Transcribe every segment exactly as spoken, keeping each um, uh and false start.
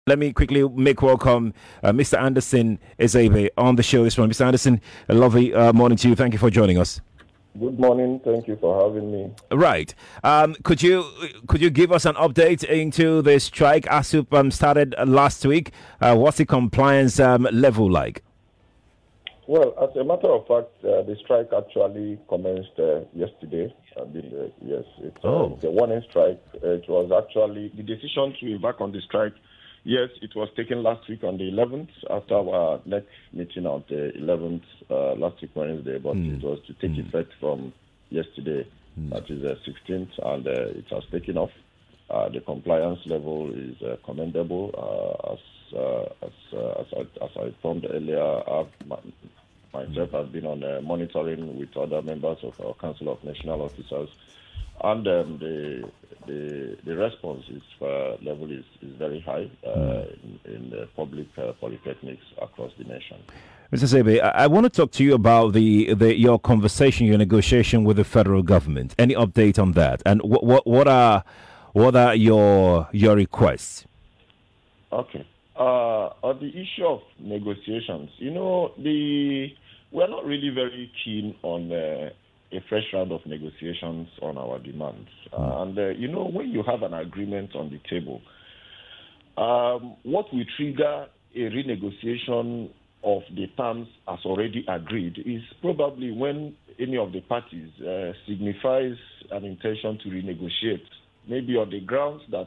Let me quickly make welcome uh, Mister Anderson Ezebe on the show this morning. Mister Anderson, a lovely uh, morning to you. Thank you for joining us. Good morning. Thank you for having me. Right. Um, could you could you give us an update into the strike ASUP um, started last week? Uh, what's the compliance um, level like? Well, as a matter of fact, uh, the strike actually commenced uh, yesterday. I mean, uh, yes, it's, uh, Oh. it's a warning strike. Uh, it was actually the decision to embark on the strike. Yes, it was taken last week on the eleventh after our next meeting on the eleventh uh, last week Wednesday, but Mm. it was to take mm. effect from yesterday, mm. that is the sixteenth, and uh, it has taken off. Uh, the compliance level is uh, commendable. Uh, as, uh, as, uh, as, I, as I informed earlier, I've, my, myself have been on uh, monitoring with other members of our Council of National Officers, and um, the the the response is uh, level is, is very high uh, mm. in, in the public uh, polytechnics across the nation. Mister Ezebe, I, I want to talk to you about the, the your conversation, your negotiation with the federal government. Any update on that? And what what what are what are your your requests? Okay. Uh, on the issue of negotiations, you know, the we're not really very keen on uh, a fresh round of negotiations on our demands. Uh, and, uh, you know, when you have an agreement on the table, um, what will trigger a renegotiation of the terms as already agreed is probably when any of the parties uh, signifies an intention to renegotiate, maybe on the grounds that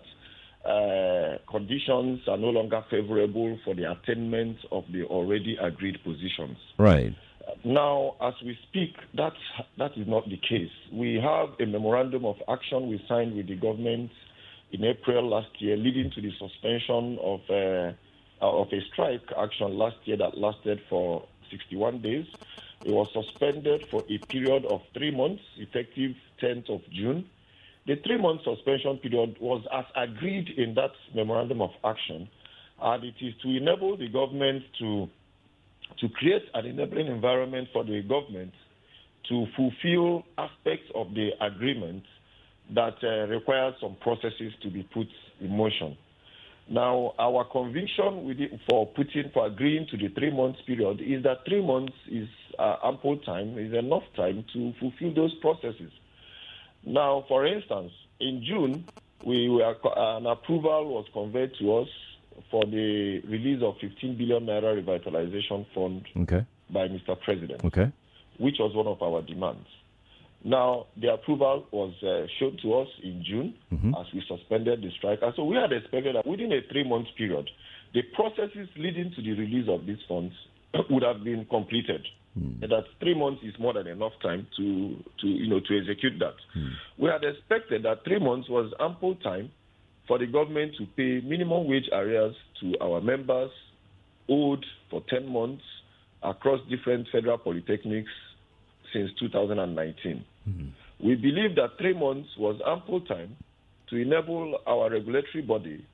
uh, conditions are no longer favorable for the attainment of the already agreed positions. Right. Now, as we speak, that's, that is not the case. We have a memorandum of action we signed with the government in April last year, leading to the suspension of, uh, of a strike action last year that lasted for sixty-one days. It was suspended for a period of three months, effective tenth of June. The three-month suspension period was as agreed in that memorandum of action, and it is to enable the government to to create an enabling environment for the government to fulfill aspects of the agreement that uh, require some processes to be put in motion. Now, our conviction with it for putting, for agreeing to the three months period is that three months is uh, ample time, is enough time to fulfill those processes. Now, for instance, in June, we were, an approval was conveyed to us for the release of fifteen billion naira revitalization fund okay. by Mister President, okay. which was one of our demands. Now, the approval was uh, shown to us in June mm-hmm. as we suspended the strike. And so we had expected that within a three-month period, the processes leading to the release of these funds would have been completed. Mm. And that three months is more than enough time to, to you know, to execute that. Mm. We had expected that three months was ample time for the government to pay minimum wage arrears to our members owed for ten months across different federal polytechnics since two thousand nineteen. Mm-hmm. We believe that three months was ample time to enable our regulatory body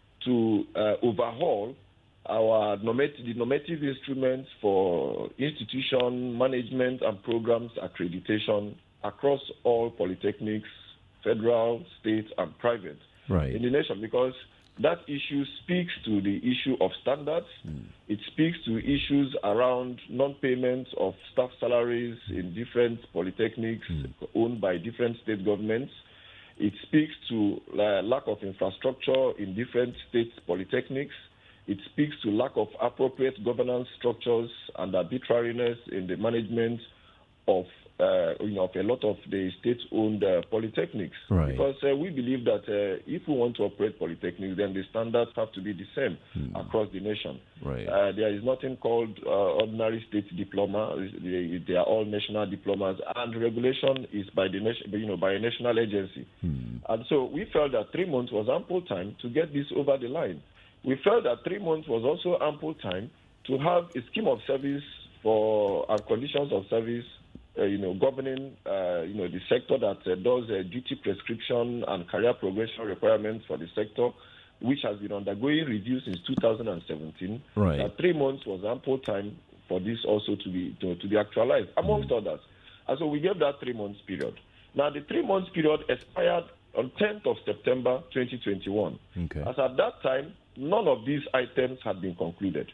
to uh, overhaul our normative, the normative instruments for institution management and programs accreditation across all polytechnics, federal, state, and private. Right. In the nation, because that issue speaks to the issue of standards. Mm. It speaks to issues around non-payment of staff salaries mm. in different polytechnics mm. owned by different state governments. It speaks to uh, lack of infrastructure in different state polytechnics. It speaks to lack of appropriate governance structures and arbitrariness in the management of Uh, you know, of a lot of the state-owned uh, polytechnics. Right. Because uh, we believe that uh, if we want to operate polytechnics, then the standards have to be the same mm. across the nation. Right. Uh, there is nothing called uh, ordinary state diploma. They, they are all national diplomas, and regulation is by the nation, you know, by a national agency. Mm. And so we felt that three months was ample time to get this over the line. We felt that three months was also ample time to have a scheme of service for and conditions of service Uh, you know, governing, uh, you know, the sector that uh, does uh, duty prescription and career progression requirements for the sector, which has been undergoing review since two thousand seventeen. Right. That three months was ample time for this also to be to, to be actualized, amongst mm. others. And so we gave that three months period. Now, the three months period expired on tenth of September twenty twenty-one. Okay. As at that time, none of these items had been concluded.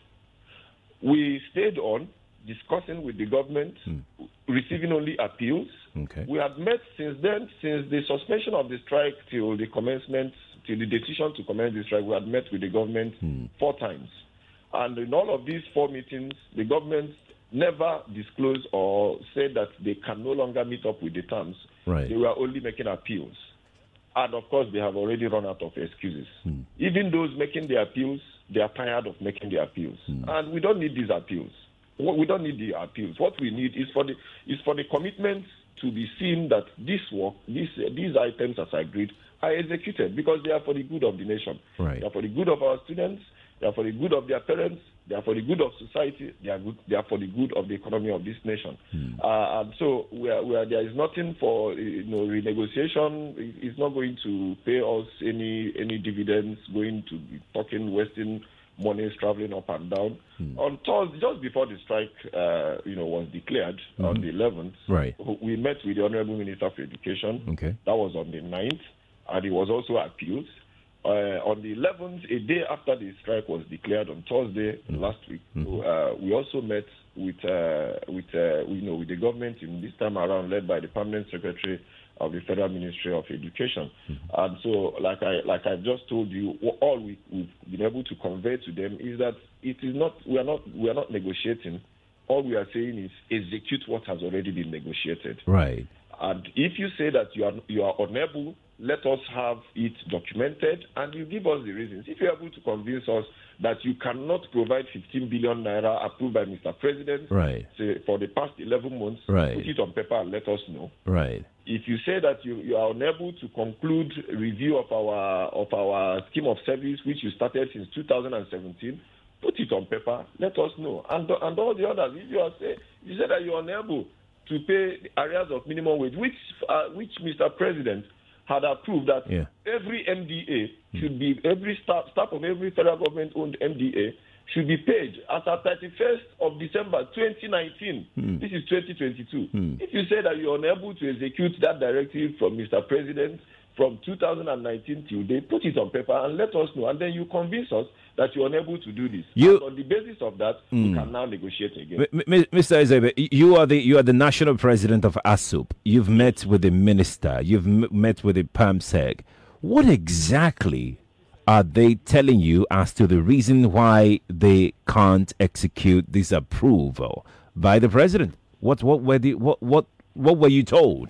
We stayed on, discussing with the government, hmm. receiving only appeals. Okay. We had met since then, since the suspension of the strike till the commencement, till the decision to commence the strike, we had met with the government hmm. four times. And in all of these four meetings, the government never disclosed or said that they can no longer meet up with the terms. Right. They were only making appeals. And of course, they have already run out of excuses. Hmm. Even those making the appeals, they are tired of making the appeals. Hmm. And we don't need these appeals. We don't need the appeals. What we need is for the is for the commitment to be seen that this work, these uh, these items as agreed, are executed because they are for the good of the nation. Right. They are for the good of our students. They are for the good of their parents. They are for the good of society. They are good. They are for the good of the economy of this nation. Hmm. Uh, and so, we are, we are, there is nothing for you know renegotiation. It's not going to pay us any any dividends. Going to be talking wasting money traveling up and down. Hmm. On Thursday, just before the strike, uh, you know, was declared mm-hmm. on the eleventh, right. we met with the Honorable Minister for Education. Okay. That was on the ninth, and it was also appealed. Uh, on the eleventh, a day after the strike was declared on Thursday mm-hmm. last week, mm-hmm. uh, we also met with uh, with uh, you know with the government in this time around, led by the Permanent Secretary of the Federal Ministry of Education. Mm-hmm. And so, like I like I just told you, all we, we've been able to convey to them is that it is not we are not we are not negotiating. All we are saying is execute what has already been negotiated. Right. And if you say that you are you are unable, let us have it documented, and you give us the reasons. If you're able to convince us that you cannot provide fifteen billion naira approved by Mister President, right. say, for the past eleven months, right. put it on paper and let us know. Right. If you say that you, you are unable to conclude review of our of our scheme of service, which you started since two thousand seventeen, put it on paper. Let us know. And and all the others, if you are say you say that you are unable to pay areas of minimum wage, which uh, which Mister President had approved that yeah. every M D A should be every staff staff of every federal government owned M D A should be paid as at thirty-first of December twenty nineteen. Mm. This is twenty twenty-two. Mm. If you say that you are unable to execute that directive from Mister President from two thousand nineteen till date, put it on paper and let us know. And then you convince us that you are unable to do this. You, and on the basis of that, mm. we can now negotiate again. M- M- Mister Ezebe, you are the you are the national president of ASUP. You've met with the minister. You've m- met with the PAMSEC. What exactly are they telling you as to the reason why they can't execute this approval by the president? What what were the what what what were you told?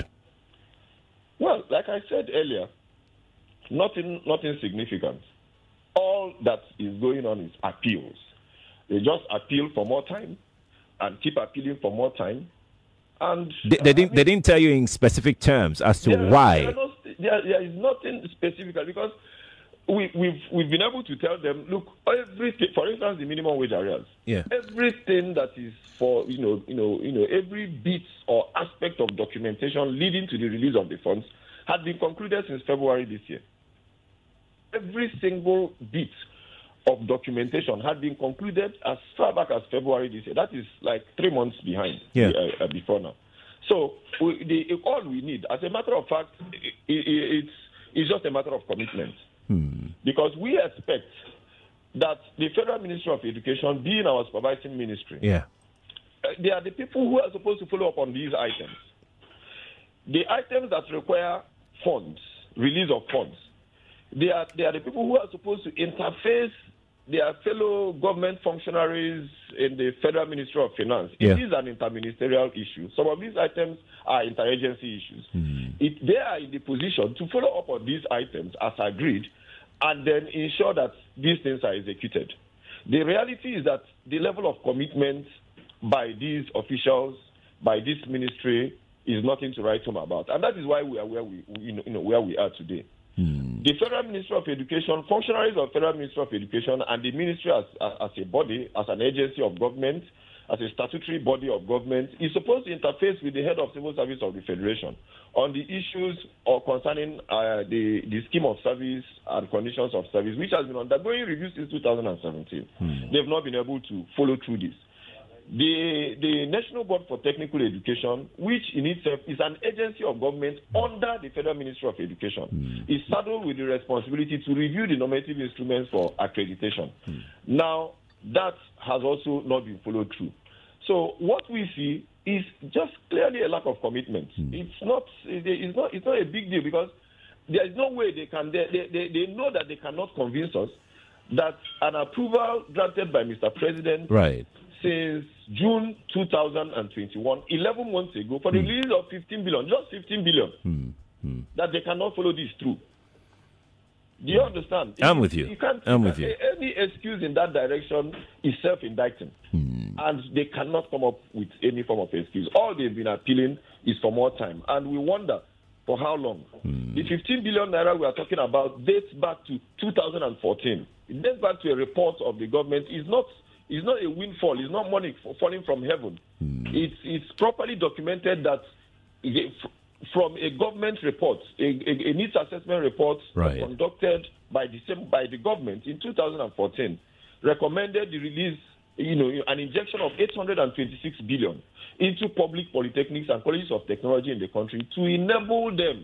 Well, like I said earlier, nothing nothing significant. All that is going on is appeals. They just appeal for more time and keep appealing for more time. And they, they uh, didn't I mean, they didn't tell you in specific terms as to there, why. There, not, there, there is nothing specific because we, we've we've been able to tell them, look, everything. For instance, the minimum wage areas. Yeah. Everything that is for you know you know you know every bit or aspect of documentation leading to the release of the funds had been concluded since February this year. Every single bit of documentation had been concluded as far back as February this year. That is like three months behind yeah. uh, uh, before now. So we, the, all we need, as a matter of fact, it, it, it's, it's just a matter of commitment. Hmm. Because we expect that the Federal Ministry of Education, being our supervising ministry, yeah. uh, they are the people who are supposed to follow up on these items. The items that require funds, release of funds, They are they are the people who are supposed to interface their fellow government functionaries in the Federal Ministry of Finance. Yeah. It is an interministerial issue. Some of these items are interagency issues. Mm. It, they are in the position to follow up on these items as agreed and then ensure that these things are executed. The reality is that the level of commitment by these officials, by this ministry, is nothing to write home about. And that is why we are where we, you know, you know, where we are today. Hmm. The Federal Ministry of Education, functionaries of Federal Ministry of Education, and the ministry as, as, as a body, as an agency of government, as a statutory body of government, is supposed to interface with the head of civil service of the Federation on the issues or concerning uh, the, the scheme of service and conditions of service, which has been undergoing review since two thousand seventeen. Hmm. They've not been able to follow through this. The, the National Board for Technical Education, which in itself is an agency of government under the Federal Ministry of Education, mm. is saddled with the responsibility to review the normative instruments for accreditation. Mm. Now, that has also not been followed through. So what we see is just clearly a lack of commitment. Mm. It's not it's not it's not a big deal, because there is no way they can they, they, they know that they cannot convince us that an approval granted by Mister President right. since June two thousand twenty-one, eleven months ago, for the mm. release of fifteen billion, just fifteen billion, mm. Mm. that they cannot follow this through. Do you understand? I'm it, with you. you can't, I'm you with can't, you. Any excuse in that direction is self-indicting. Mm. And they cannot come up with any form of excuse. All they've been appealing is for more time. And we wonder for how long. Mm. The fifteen billion naira we are talking about dates back to two thousand fourteen. It dates back to a report of the government. It's not, it's not a windfall. It's not money falling from heaven. Mm. It's, it's properly documented that from a government report, a, a, a needs assessment report right. conducted by the same by the government in two thousand fourteen, recommended the release, you know, an injection of eight hundred twenty-six billion into public polytechnics and colleges of technology in the country to enable them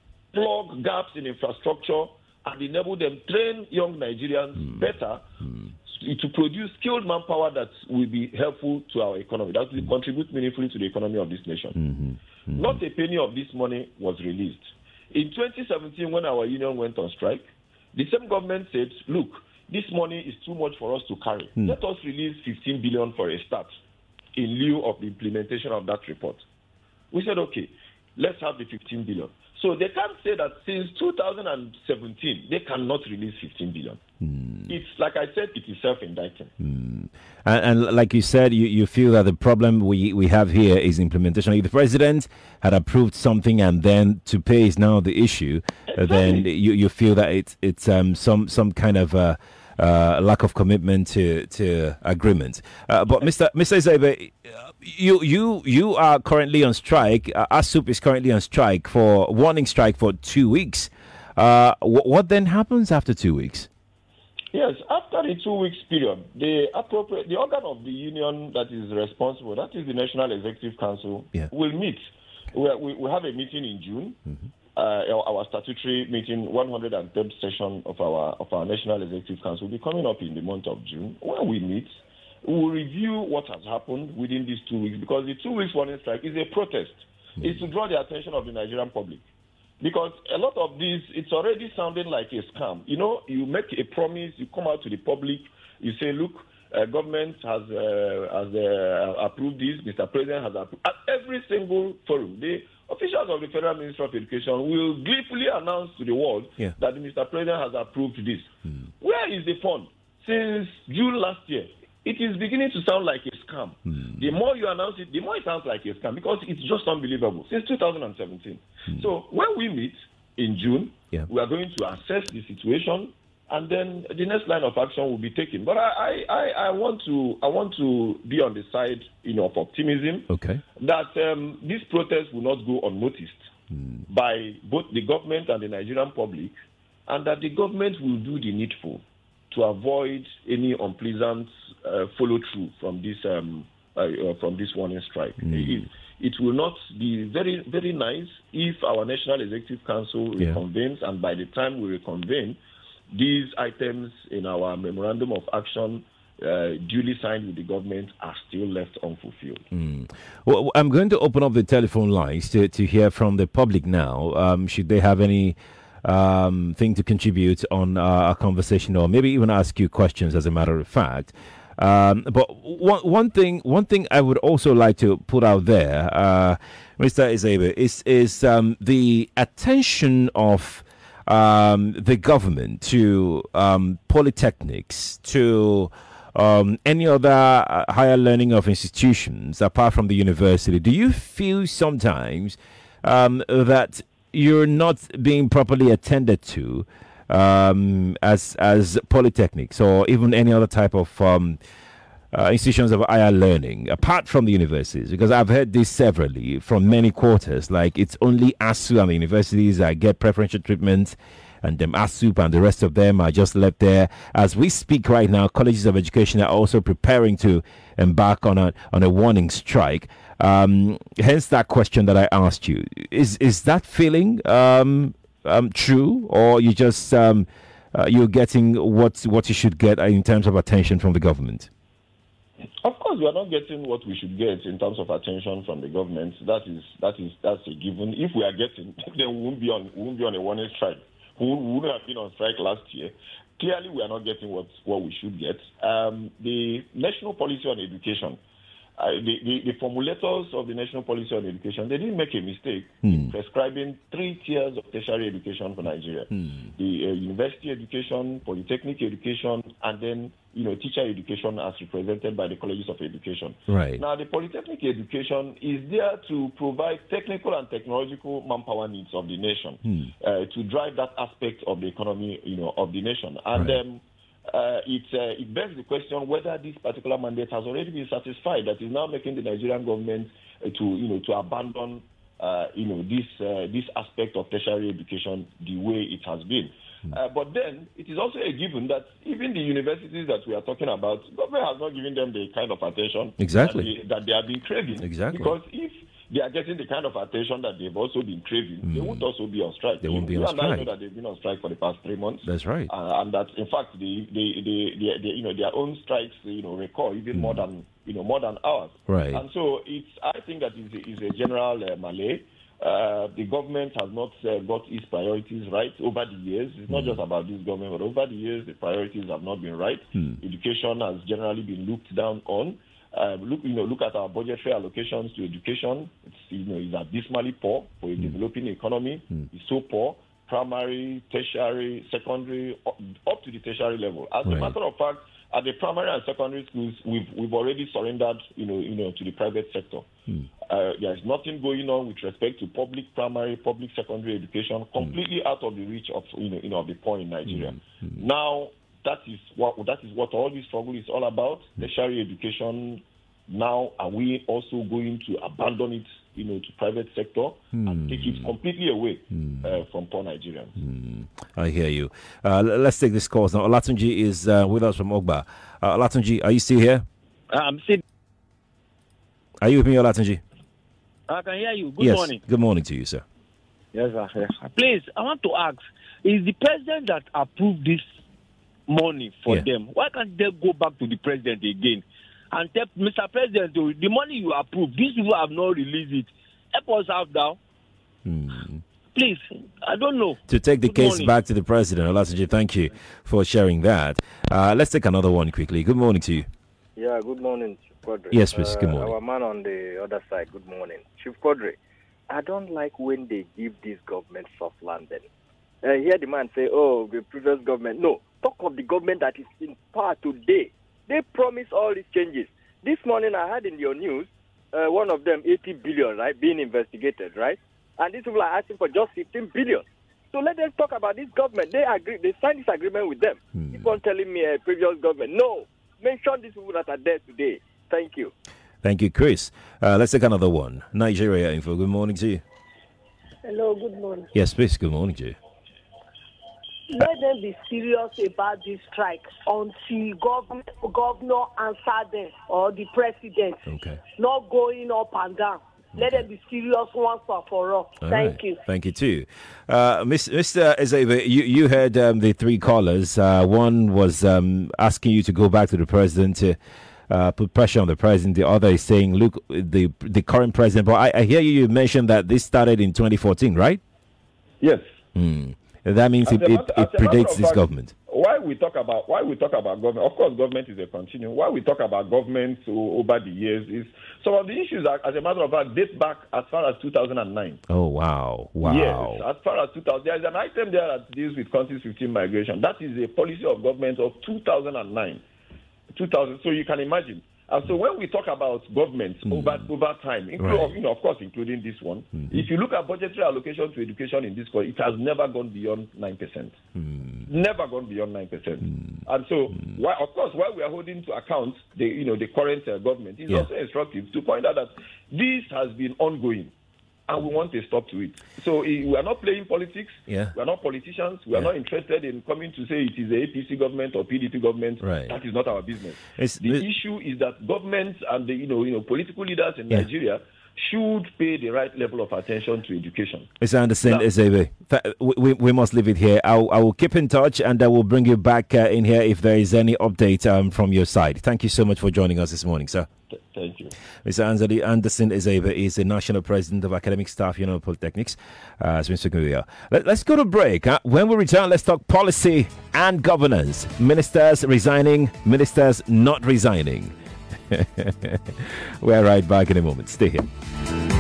plug gaps in infrastructure and enable them train young Nigerians mm. better mm. to produce skilled manpower that will be helpful to our economy, that will mm. contribute meaningfully to the economy of this nation. Mm-hmm. Mm-hmm. Not a penny of this money was released. In twenty seventeen, when our union went on strike, the same government said, look, this money is too much for us to carry. Mm. Let us release fifteen billion for a start in lieu of the implementation of that report. We said, okay, let's have the fifteen billion. So they can't say that since two thousand seventeen, they cannot release fifteen billion. Mm. It's, like I said, it is self-indicting. Mm. And, and like you said, you, you feel that the problem we, we have here is implementation. If the president had approved something and then to pay is now the issue, exactly. uh, then you, you feel that it's, it's um, some, some kind of uh, uh, lack of commitment to, to agreement. Uh, but Mister Mister Ezeibe, you, you, you are currently on strike. Uh, ASUP is currently on strike for warning strike for two weeks. Uh, w- what then happens after two weeks? Yes, after the two weeks period, the appropriate the organ of the union that is responsible, that is the National Executive Council, yeah. will meet. We, we, we have a meeting in June, mm-hmm. uh, our, our statutory meeting, one hundred third session of our of our National Executive Council will be coming up in the month of June. When we meet, we will review what has happened within these two weeks, because the two weeks warning strike is a protest. Mm-hmm. It's to draw the attention of the Nigerian public. Because a lot of this, it's already sounding like a scam. You know, you make a promise, you come out to the public, you say, look, uh, government has uh, has uh, approved this, Mister President has approved. At every single forum, the officials of the Federal Ministry of Education will gleefully announce to the world yeah. that the Mister President has approved this. Mm. Where is the fund? Since June last year, it is beginning to sound like a scam. Mm. The more you announce it, the more it sounds like a scam, because it's just unbelievable. Since two thousand seventeen. Mm. So when we meet in June, yeah. we are going to assess the situation, and then the next line of action will be taken. But I, I, I want to I want to be on the side, you know, of optimism. Okay. That um, this protest will not go unnoticed mm. by both the government and the Nigerian public, and that the government will do the needful to avoid any unpleasant uh, follow-through from this um, uh, uh, from this warning strike. Mm. It, it will not be very, very nice if our National Executive Council yeah. reconvenes, and by the time we reconvene, these items in our memorandum of action uh, duly signed with the government are still left unfulfilled. Mm. Well, I'm going to open up the telephone lines to, to hear from the public now. Um, should they have any um, thing to contribute on uh, our conversation, or maybe even ask you questions, as a matter of fact. Um, but one one thing one thing I would also like to put out there, uh, Mister Ezeibe, is is um, the attention of um, the government to um, polytechnics, to um, any other uh, higher learning of institutions apart from the university. Do you feel sometimes um, that you're not being properly attended to um, as as polytechnics or even any other type of um, uh, institutions of higher learning apart from the universities? Because I've heard this severally from many quarters, like it's only ASU and the universities that get preferential treatment, and um, ASUP and the rest of them are just left there. As we speak right now, colleges of education are also preparing to embark on a on a warning strike. Um, hence that question that I asked you: is is that feeling um, um, true, or you just um, uh, you're getting what what you should get in terms of attention from the government? Of course, we are not getting what we should get in terms of attention from the government. That is that is that's a given. If we are getting, then we won't be on we won't be on a warning strike. We wouldn't have been on strike last year. Clearly, we are not getting what what we should get. Um, the national policy on education. Uh, the, the, the formulators of the National Policy on Education, they didn't make a mistake hmm. in prescribing three tiers of tertiary education for Nigeria. Hmm. The uh, university education, polytechnic education, and then, you know, teacher education as represented by the colleges of education. Right. Now, the polytechnic education is there to provide technical and technological manpower needs of the nation, hmm. uh, to drive that aspect of the economy, you know, of the nation. And right. um, Uh, it, uh, it begs the question whether this particular mandate has already been satisfied. That is now making the Nigerian government uh, to, you know, to abandon, uh, you know, this uh, this aspect of tertiary education the way it has been. Mm. Uh, but then it is also a given that even the universities that we are talking about, government has not given them the kind of attention exactly that, they, that they have been craving. Exactly. Because if they are getting the kind of attention that they've also been craving, mm. they won't also be on strike. They won't be you on and strike. I know that they've been on strike for the past three months. That's right. Uh, and that, in fact, the, the, the, the, the, you know, their own strikes, you know, record even mm. more than, you know, more than ours. Right. And so it's, I think that is a, is a general uh, malaise. Uh, the government has not uh, got its priorities right over the years. It's not mm. just about this government, but over the years, the priorities have not been right. Mm. Education has generally been looked down on. Uh, look, you know, look at our budgetary allocations to education. It's, you know, it's abysmally poor for a mm. developing economy. Mm. It's so poor. Primary, tertiary, secondary, up, up to the tertiary level. As right. a matter of fact, at the primary and secondary schools, we've we've already surrendered, you know, you know, to the private sector. Mm. Uh, there is nothing going on with respect to public primary, public secondary education, completely mm. out of the reach of, you know, you know, of the poor in Nigeria. Mm. Mm. Now, that is what that is what all this struggle is all about. Tertiary education. Now, are we also going to abandon it, you know, to private sector mm. and take it completely away mm. uh, from poor Nigerians? Mm. I hear you. Uh, let's take this call now. Olatunji is uh, with us from Ogba. Uh, Olatunji, are you still here? I'm still. Are you with me, Olatunji? I can hear you. Good yes. morning. Good morning to you, sir. Yes, sir. Yes, sir. Please, I want to ask: is the president that approved this money for yeah. them? Why can't they go back to the president again and tell Mister President, the money you approved, these people have not released it. Help us out now. Hmm. Please, I don't know. To take the Good case morning. back to the president, Olatunji, thank you for sharing that. Uh, let's take another one quickly. Good morning to you. Yeah, good morning, Chief Quadri. Yes, please. Uh, good morning. Our man on the other side, good morning. Chief Quadri, I don't like when they give this government soft landing. Uh, hear the man say, oh, the previous government. No, talk of the government that is in power today. They promise all these changes. This morning I heard in your news, uh, one of them, eighty billion, right, being investigated, right? And these people are asking for just fifteen billion. So let them talk about this government. They agree. They signed this agreement with them. Hmm. Keep on telling me a uh, previous government. No, mention these people that are there today. Thank you. Thank you, Chris. Uh, let's take another one. Nigeria Info. Good morning to you. Hello, good morning. Yes, please. Good morning to you. Let them be serious about this strike until government, governor answer them or the president. Okay. Not going up and down. Okay. Let them be serious once and for all. all Thank right. you. Thank you too. Uh, Mister Ezeibe, you, you heard um, the three callers. Uh, one was um, asking you to go back to the president to uh, put pressure on the president. The other is saying, look, the the current president. But I, I hear you mention that this started in twenty fourteen, right? Yes. Mm. That means it, matter, it, it predates this fact, government. Why we talk about why we talk about government? Of course, government is a continuum. Why we talk about government over the years is some of the issues, are, as a matter of fact, date back as far as two thousand nine. Oh wow, wow! Yes, as far as two thousand, there is an item there that deals with country fifteen migration. That is a policy of government of two thousand nine, two thousand. So you can imagine. And so when we talk about government mm. over over time, include, right. you know, of course, including this one, mm-hmm. if you look at budgetary allocation to education in this country, it has never gone beyond nine percent. Mm. Never gone beyond nine percent. Mm. And so, mm. why, of course, while we are holding to account the you know the current uh, government, it's yeah. also instructive to point out that this has been ongoing. and we want a stop to it. So we are not playing politics. Yeah. We are not politicians. We are yeah. not interested in coming to say it is a A P C government or P D P government. Right. That is not our business. It's, the it, issue is that governments and the you know you know political leaders in yeah. Nigeria should pay the right level of attention to education. Mister Anderson, Ezeibe, we, we must leave it here. I'll, I will keep in touch and I will bring you back uh, in here if there is any update um, from your side. Thank you so much for joining us this morning, sir. Th- thank you. Mister Anzali Anderson Ezeibe is the National President of Academic Staff Union of Polytechnics. Uh, as Mister Guia. Let, let's go to break. Huh? When we return, let's talk policy and governance. Ministers resigning, ministers not resigning. We're right back in a moment. Stay here.